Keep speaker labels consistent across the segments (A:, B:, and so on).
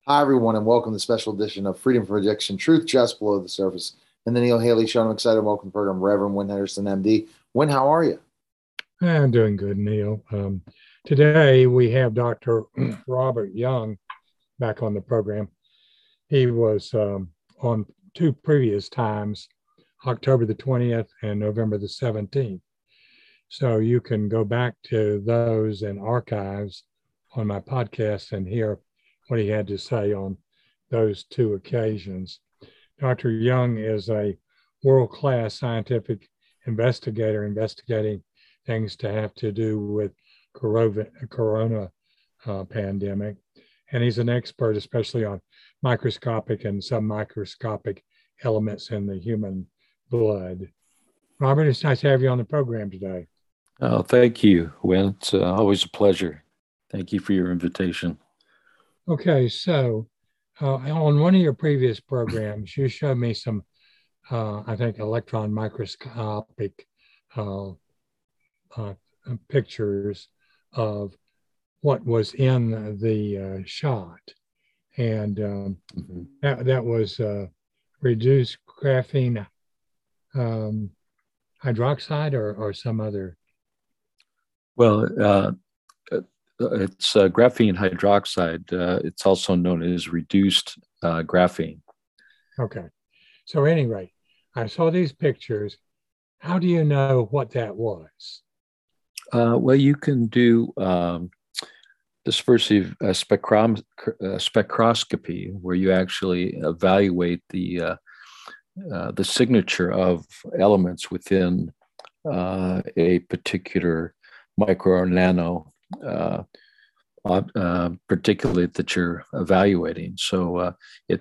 A: Hi, everyone, and welcome to the special edition of Freedom from Addiction, Truth Just Below the Surface, and the Neil Haley Show. I'm excited to welcome to the program Reverend Wynn Henderson, MD. Wynn, how are you?
B: I'm doing good, Neil. Today we have Dr. Robert Young back on the program. He was on two previous times, October the 20th and November the 17th. So you can go back to those and archives on my podcast and hear what he had to say on those two occasions. Dr. Young is a world-class scientific investigator investigating things to have to do with corona pandemic. And he's an expert, especially on microscopic and submicroscopic elements in the human blood. Robert, it's nice to have you on the program today.
C: Oh, thank you, Wynn. It's always a pleasure. Thank you for your invitation.
B: Okay, so on one of your previous programs, you showed me some, I think, electron microscopic uh, uh, pictures of what was in the shot. And that was reduced graphene hydroxide or some other.
C: Well, it's graphene hydroxide. It's also known as reduced graphene.
B: Okay. So, at any rate, I saw these pictures. How do you know what that was?
C: Well, you can do dispersive spectroscopy, where you actually evaluate the signature of elements within a particular micro or nano particulate that you're evaluating. So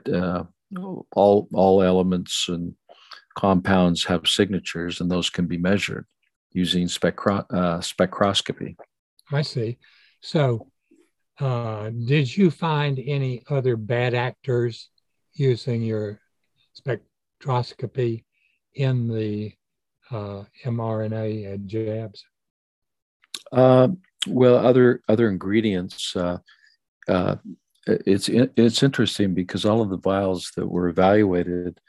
C: all elements and compounds have signatures, and those can be measured using spectroscopy.
B: I see. So, did you find any other bad actors using your spectroscopy in the mRNA jabs?
C: Well, other ingredients. It's interesting because all of the vials that were evaluated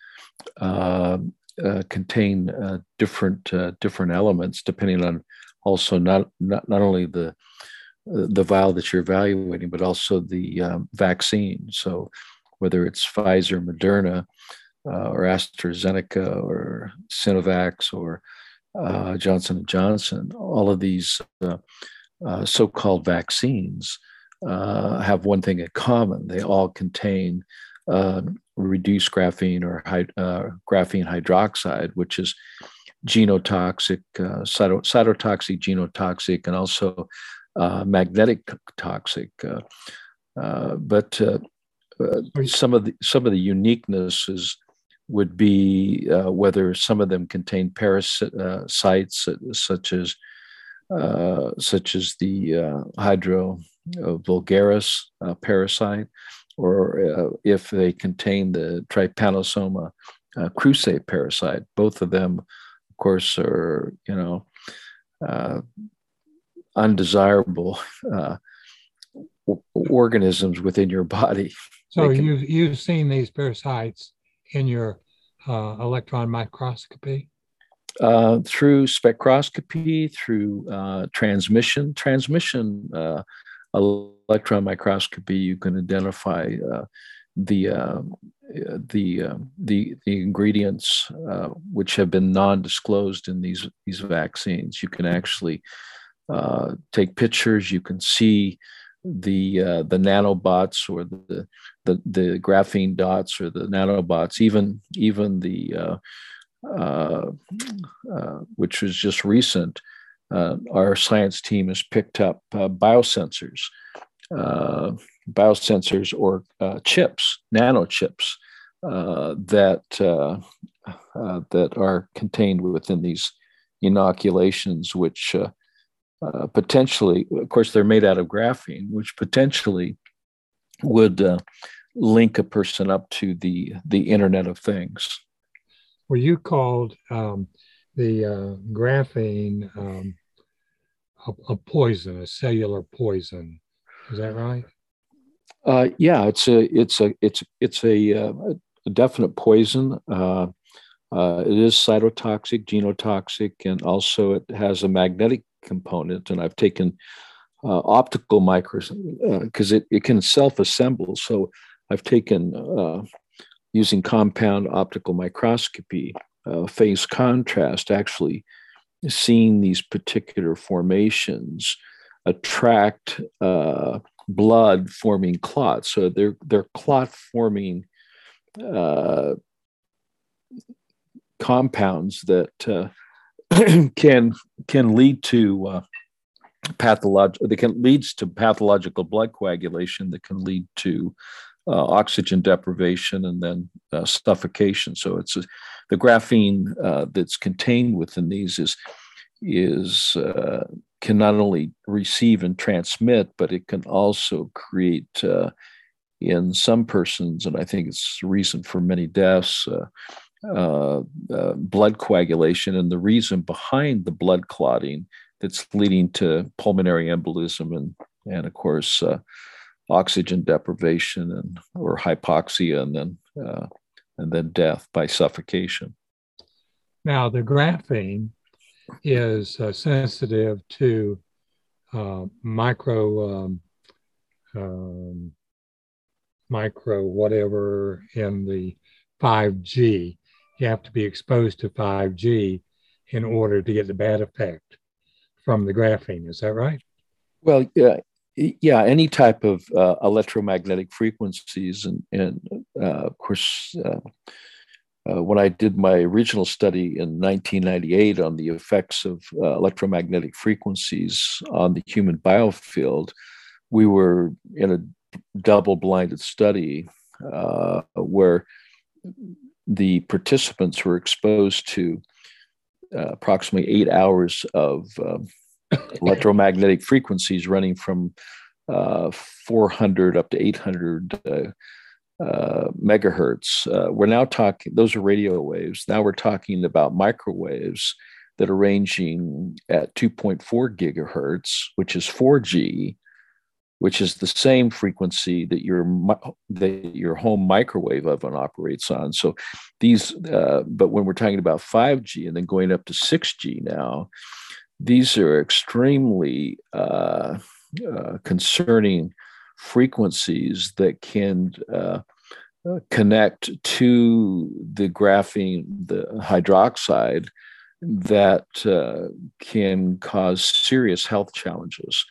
C: contain different elements, depending on also not only the vial that you're evaluating, but also the vaccine. So whether it's Pfizer, Moderna, or AstraZeneca, or Sinovac, or Johnson and Johnson, all of these so-called vaccines have one thing in common: they all contain reduced graphene or graphene hydroxide, which is genotoxic, cytotoxic, genotoxic, and also magnetic toxic. But some of the uniquenesses would be whether some of them contain parasites, such as the Hydra vulgaris parasite, or if they contain the Trypanosoma cruzi parasite. Both of them, of course, are undesirable organisms within your body.
B: So you've seen these parasites in your electron microscopy?
C: Through spectroscopy, through transmission electron microscopy, you can identify the ingredients which have been non-disclosed in these vaccines. You can actually take pictures. You can see the nanobots, or the graphene dots, or the nanobots, even the which was just recent. Our science team has picked up biosensors or chips, nanochips that are contained within these inoculations, which potentially, of course, they're made out of graphene, which potentially would link a person up to the Internet of Things.
B: Well, you called the graphene a poison, a cellular poison. Is that right?
C: Yeah, it's a definite poison. It is cytotoxic, genotoxic, and also it has a magnetic component. And I've taken optical micros because it can self-assemble. So I've taken using compound optical microscopy, phase contrast, actually seeing these particular formations attract blood forming clots. So they're clot forming compounds that can lead to they can leads to pathological blood coagulation that can lead to oxygen deprivation and then suffocation. So the graphene that's contained within these is can not only receive and transmit, but it can also create in some persons, and I think it's the reason for many deaths, blood coagulation, and the reason behind the blood clotting that's leading to pulmonary embolism and of course oxygen deprivation or hypoxia and then death by suffocation.
B: Now, the graphene is sensitive to micro whatever in the 5G. You have to be exposed to 5G in order to get the bad effect from the graphene. Is that right?
C: Well, yeah, any type of electromagnetic frequencies, and of course, when I did my original study in 1998 on the effects of electromagnetic frequencies on the human biofield, we were in a double-blinded study where the participants were exposed to approximately 8 hours of electromagnetic frequencies running from 400 up to 800 megahertz. We're now talking, those are radio waves. Now we're talking about microwaves that are ranging at 2.4 gigahertz, which is 4G, which is the same frequency that your home microwave oven operates on. So these, but when we're talking about 5G and then going up to 6G now, these are extremely concerning frequencies that can connect to the graphene, the hydroxide, that can cause serious health challenges.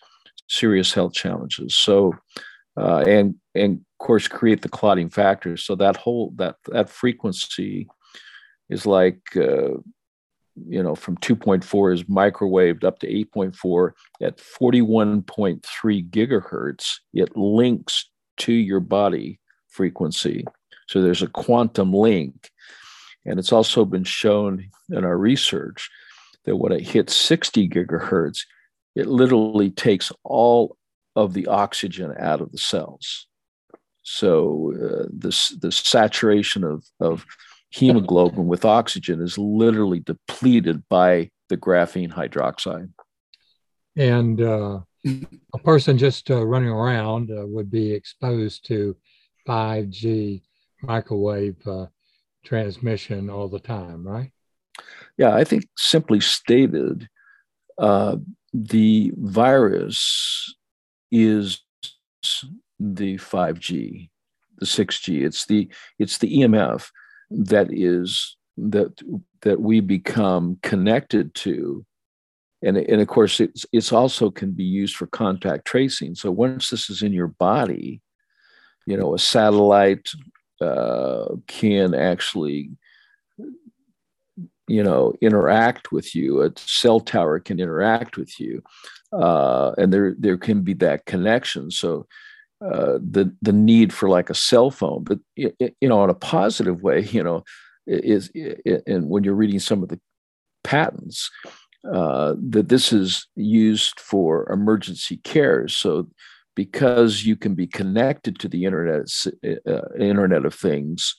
C: So, and of course, create the clotting factors. So that frequency is like, from 2.4 is microwaved up to 8.4 at 41.3 gigahertz. It links to your body frequency. So there's a quantum link. And it's also been shown in our research that when it hits 60 gigahertz, it literally takes all of the oxygen out of the cells. So the saturation of hemoglobin with oxygen is literally depleted by the graphene hydroxide.
B: And a person just running around would be exposed to 5G microwave transmission all the time, right?
C: Yeah, I think simply stated, the virus is the 5G, the 6G. It's the EMF that we become connected to, and of course it's also can be used for contact tracing. So once this is in your body, a satellite can actually interact with you. A cell tower can interact with you, and there can be that connection. So the need for like a cell phone, but in a positive way, is and when you're reading some of the patents, that this is used for emergency care. So because you can be connected to the Internet of Things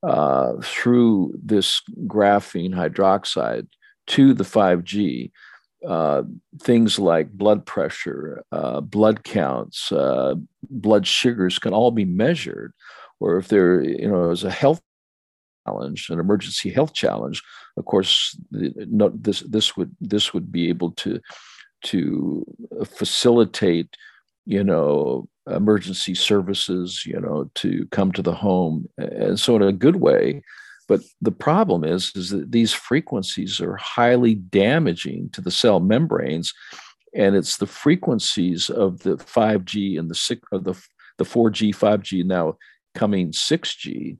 C: through this graphene hydroxide to the 5G, uh, things like blood pressure, blood counts, blood sugars can all be measured. Or if there, is a health challenge, an emergency health challenge, of course, this would be able to facilitate, emergency services, to come to the home, and so in a good way. But the problem is that these frequencies are highly damaging to the cell membranes, and it's the frequencies of the 5G and the 4G, 5G, now coming 6G,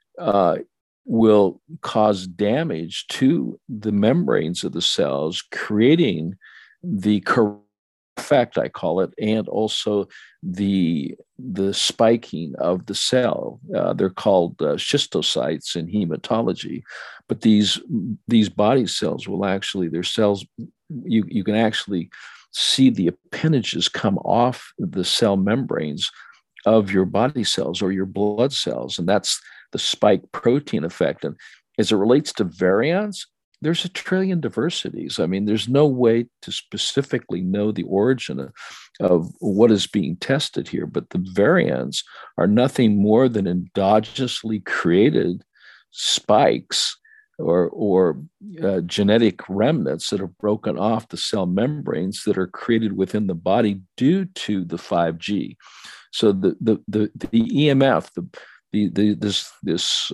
C: will cause damage to the membranes of the cells, creating the effect, I call it, and also the spiking of the cell. They're called schistocytes in hematology, but these body cells will actually, their cells, you can actually see the appendages come off the cell membranes of your body cells or your blood cells, and that's the spike protein effect. And as it relates to variants, there's a trillion diversities. I mean, there's no way to specifically know the origin of what is being tested here, but the variants are nothing more than endogenously created spikes or genetic remnants that are broken off the cell membranes that are created within the body due to the 5G. So the EMF, this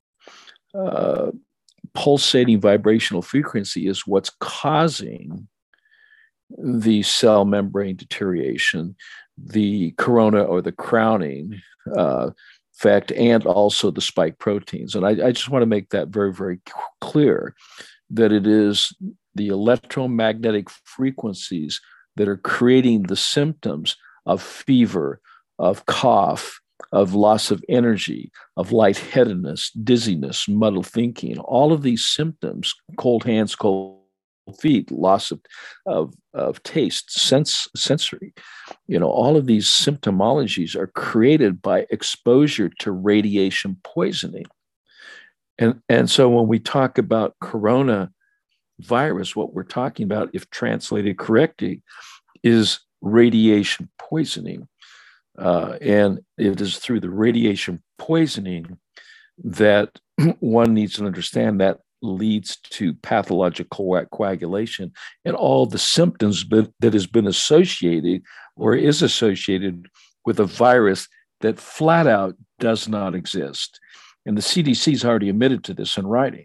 C: pulsating vibrational frequency is what's causing the cell membrane deterioration, the corona or the crowning effect, and also the spike proteins. And I just want to make that very, very clear that it is the electromagnetic frequencies that are creating the symptoms of fever, of cough, of loss of energy, of lightheadedness, dizziness, muddled thinking, all of these symptoms, cold hands, cold feet, loss of taste, sensory, all of these symptomologies are created by exposure to radiation poisoning. And so when we talk about coronavirus, what we're talking about, if translated correctly, is radiation poisoning. And it is through the radiation poisoning that one needs to understand that leads to pathological coagulation and all the symptoms that has been associated or is associated with a virus that flat out does not exist. And the CDC's already admitted to this in writing.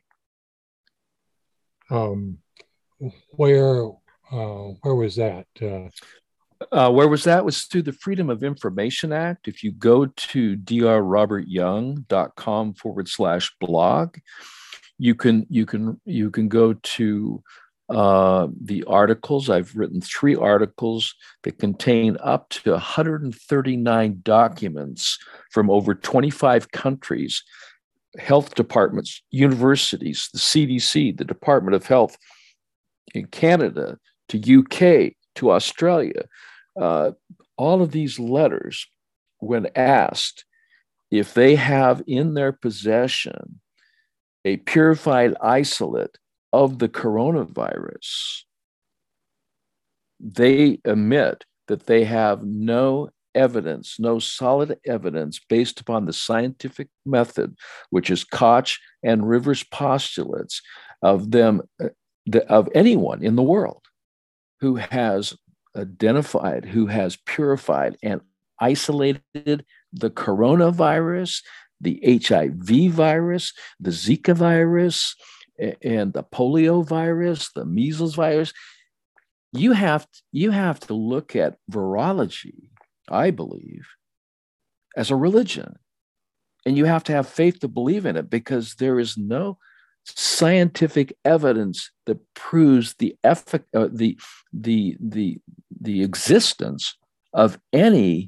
B: Where was that?
C: Where was that? Was through the Freedom of Information Act. If you go to drrobertyoung.com/blog, you can go to the articles. I've written 3 articles that contain up to 139 documents from over 25 countries, health departments, universities, the CDC, the Department of Health in Canada, to UK, to Australia. All of these letters, when asked if they have in their possession a purified isolate of the coronavirus, they admit that they have no evidence, no solid evidence based upon the scientific method, which is Koch and Rivers postulates of them, of anyone in the world who has identified, who has purified and isolated the coronavirus, the HIV virus, the Zika virus, and the polio virus, the measles virus. You have to look at virology, I believe, as a religion. And you have to have faith to believe in it, because there is no scientific evidence that proves the existence of any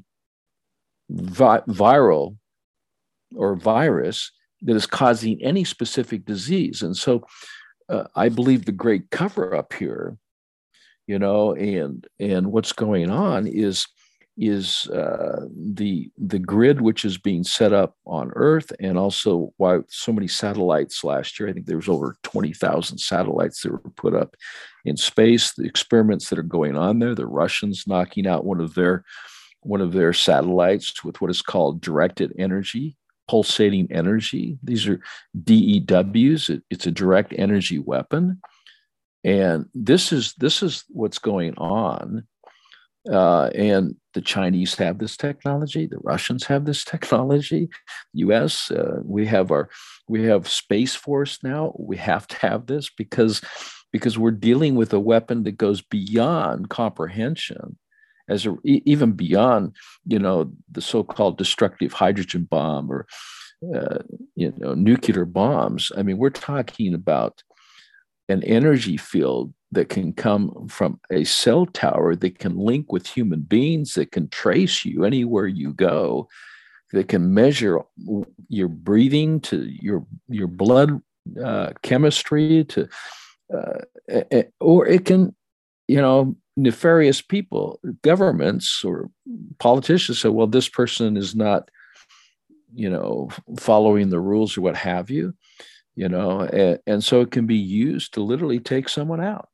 C: viral or virus that is causing any specific disease. And so I believe the great cover up here, and what's going on is the grid which is being set up on Earth, and also why so many satellites last year. I think there was over 20,000 satellites that were put up in space. The experiments that are going on there, the Russians knocking out one of their satellites with what is called directed energy, pulsating energy. These are DEWs. It's a direct energy weapon, and this is what's going on. And the Chinese have this technology. The Russians have this technology. U.S. We have Space Force now. We have to have this because we're dealing with a weapon that goes beyond comprehension, even beyond the so-called destructive hydrogen bomb or nuclear bombs. I mean, we're talking about an energy field that can come from a cell tower that can link with human beings, that can trace you anywhere you go, that can measure your breathing to your blood chemistry to, or it can, nefarious people, governments or politicians say, well, this person is not, following the rules or what have you. And so it can be used to literally take someone out.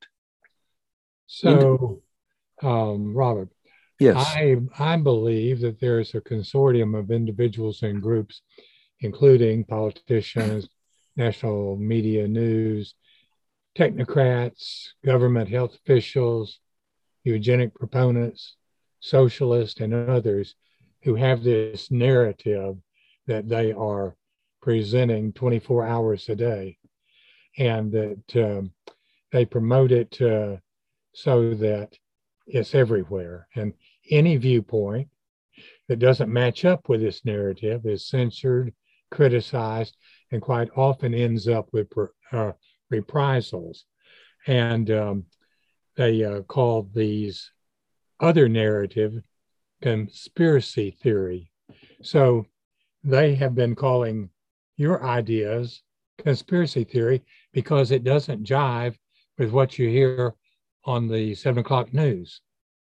B: So, Robert,
C: yes,
B: I believe that there is a consortium of individuals and groups, including politicians, national media news, technocrats, government health officials, eugenic proponents, socialists, and others who have this narrative that they are presenting 24 hours a day, and that they promote it so that it's everywhere. And any viewpoint that doesn't match up with this narrative is censored, criticized, and quite often ends up with reprisals. And they call these other narrative conspiracy theory. So they have been calling your ideas conspiracy theory because it doesn't jive with what you hear on the 7 o'clock news.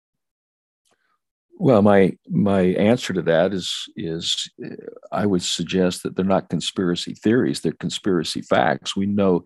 C: Well, my answer to that is I would suggest that they're not conspiracy theories; they're conspiracy facts. We know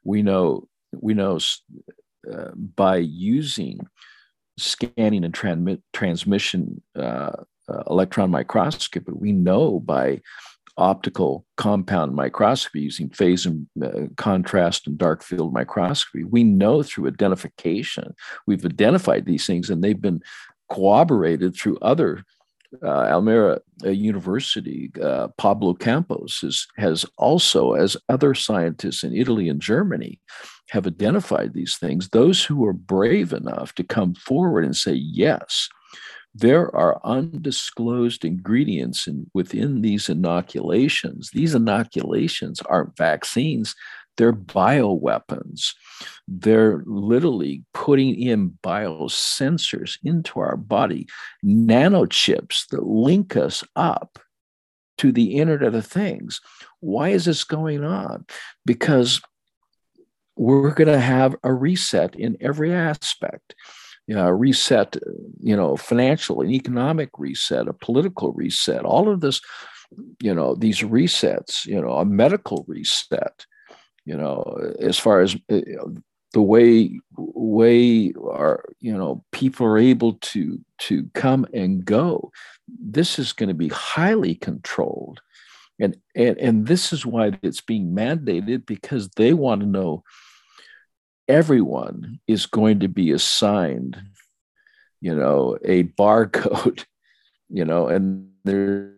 C: by using scanning and transmission electron microscopy, we know by optical compound microscopy using phase and contrast and dark field microscopy, we know through identification, we've identified these things, and they've been corroborated through other Almira University. Pablo Campos has also, as other scientists in Italy and Germany have identified these things. Those who are brave enough to come forward and say, yes, there are undisclosed ingredients within these inoculations. These inoculations aren't vaccines. They're bioweapons. They're literally putting in biosensors into our body, nanochips that link us up to the Internet of Things. Why is this going on? Because we're going to have a reset in every aspect. A reset, financial and economic reset, a political reset, all of this, these resets, a medical reset, as far as the way our, people are able to come and go. This is going to be highly controlled. And this is why it's being mandated, because they want to know everyone is going to be assigned, a barcode, and there's,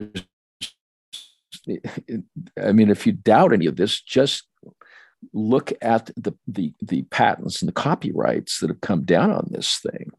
C: if you doubt any of this, just look at the patents and the copyrights that have come down on this thing.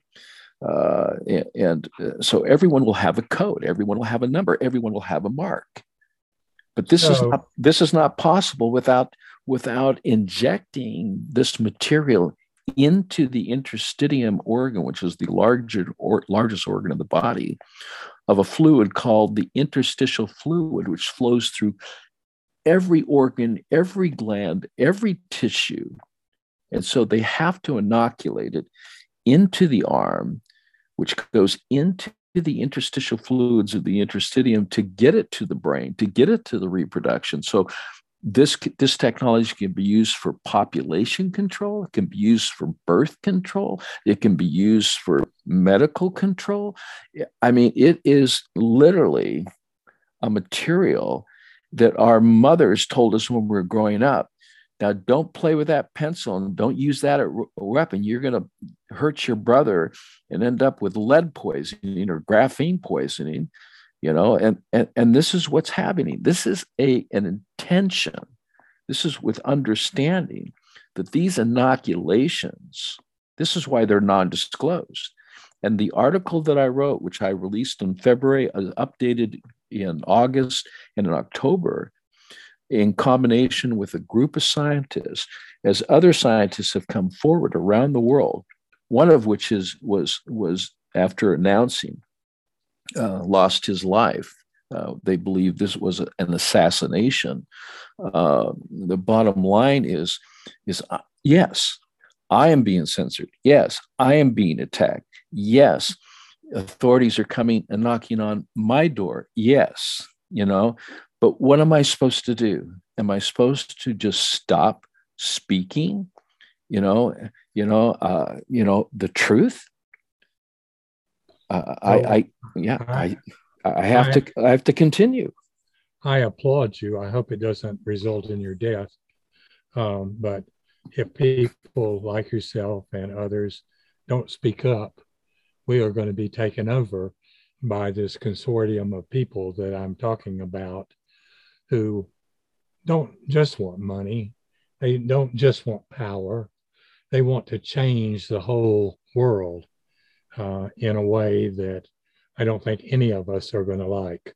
C: So everyone will have a code, everyone will have a number, everyone will have a mark. But this is not possible without injecting this material into the interstitium organ, which is the largest organ of the body, of a fluid called the interstitial fluid, which flows through every organ, every gland, every tissue. And so they have to inoculate it into the arm, which goes into the interstitial fluids of the interstitium to get it to the brain, to get it to the reproduction. So this technology can be used for population control. It can be used for birth control. It can be used for medical control. I mean, it is literally a material that our mothers told us when we were growing up. Now, don't play with that pencil and don't use that as a weapon. You're going to hurt your brother and end up with lead poisoning or graphene poisoning, and this is what's happening. This is an intention. This is with understanding that these inoculations, this is why they're non-disclosed. And the article that I wrote, which I released in February, updated in August and in October, in combination with a group of scientists, as other scientists have come forward around the world, one of which was after announcing lost his life. They believe this was an assassination. The bottom line is yes, I am being censored. Yes, I am being attacked. Yes, authorities are coming and knocking on my door. Yes, but what am I supposed to do? Am I supposed to just stop speaking? The truth. I have to continue.
B: I applaud you. I hope it doesn't result in your death. But if people like yourself and others don't speak up, we are going to be taken over by this consortium of people that I'm talking about, who don't just want money. They don't just want power. They want to change the whole world in a way that I don't think any of us are going to like.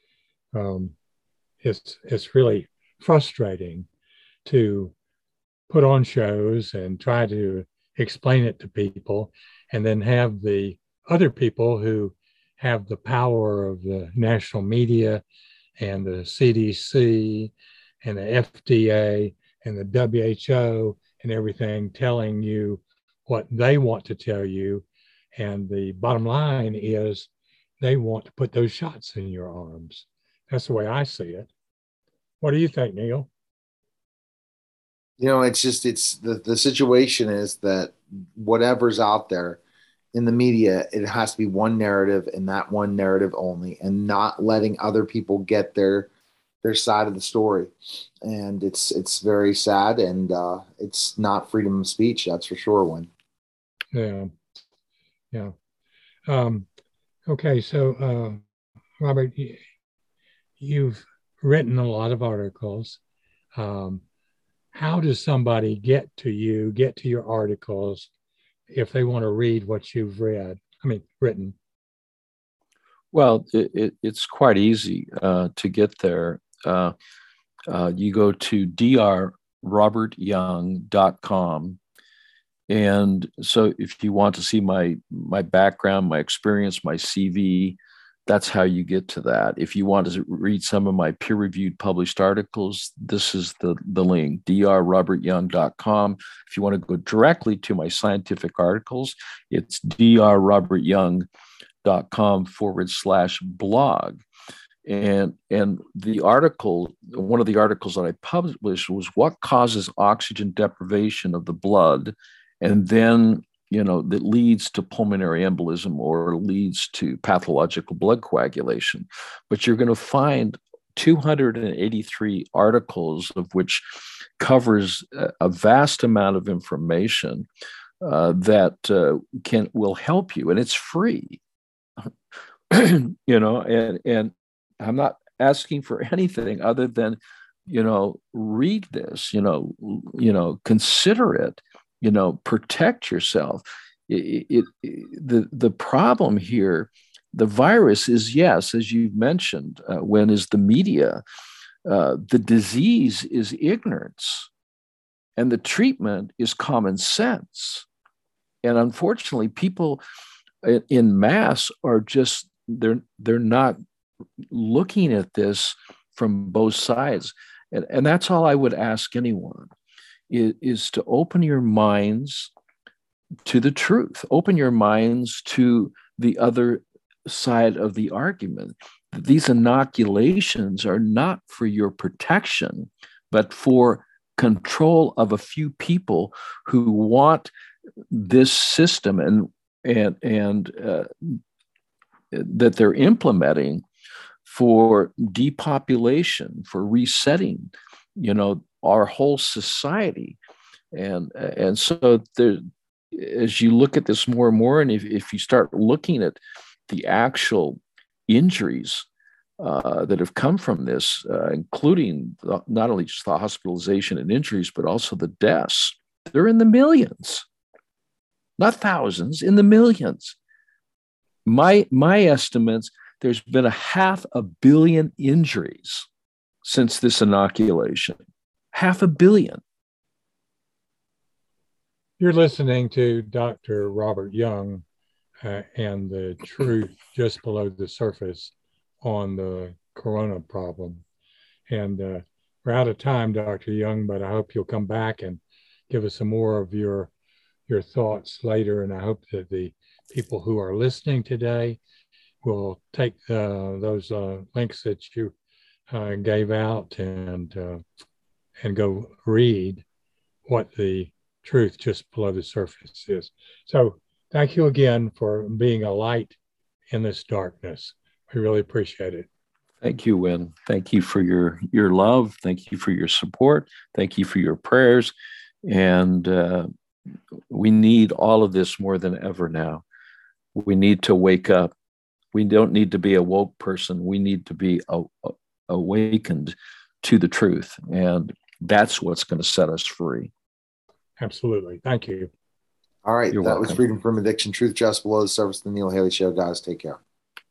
B: It's really frustrating to put on shows and try to explain it to people, and then have the other people who have the power of the national media and the CDC and the FDA and the WHO and everything telling you what they want to tell you. And the bottom line is they want to put those shots in your arms. That's the way I see it. What do you think, Neil?
A: It's the situation is that whatever's out there in the media, it has to be one narrative and that one narrative only, and not letting other people get their side of the story. And it's very sad, and it's not freedom of speech, that's for sure.
B: Yeah. Okay, so Robert, you've written a lot of articles. How does somebody get to your articles, if they want to read what you've written?
C: Well, it's quite easy to get there. You go to drrobertyoung.com. And so if you want to see my background, my experience, my CV, that's how you get to that. If you want to read some of my peer-reviewed published articles, this is the link, drrobertyoung.com. If you want to go directly to my scientific articles, it's drrobertyoung.com/blog. And the article, one of the articles that I published was what causes oxygen deprivation of the blood, and then that leads to pulmonary embolism or leads to pathological blood coagulation. But you're going to find 283 articles, of which covers a vast amount of information that will help you, and it's free. And I'm not asking for anything other than read this, consider it. Protect yourself. The problem here, the virus is, yes, as you've mentioned, when is the media, the disease is ignorance, and the treatment is common sense. And unfortunately, people in mass are just, they're not looking at this from both sides. And that's all I would ask anyone. Is to open your minds to the truth, open your minds to the other side of the argument. These inoculations are not for your protection, but for control of a few people who want this system and that they're implementing for depopulation, for resetting, our whole society. And so there, as you look at this more and more, and if you start looking at the actual injuries that have come from this, including not only just the hospitalization and injuries, but also the deaths, they're in the millions, not thousands, in the millions. My estimates, there's been 500 million injuries since this inoculation. 500 million.
B: You're listening to Dr. Robert Young and the truth just below the surface on the corona problem. And we're out of time, Dr. Young, but I hope you'll come back and give us some more of your thoughts later. And I hope that the people who are listening today will take those links that you gave out and go read what the truth just below the surface is. So thank you again for being a light in this darkness. We really appreciate it.
C: Thank you, Win. Thank you for your love. Thank you for your support. Thank you for your prayers. And we need all of this more than ever now. We need to wake up. We don't need to be a woke person. We need to be awakened to the truth. And that's what's going to set us free.
B: Absolutely. Thank you.
A: All right.
C: You're
A: that
C: welcome.
A: was Freedom from Addiction, Truth Just Below the Surface, the Neil Haley Show. Guys, take care.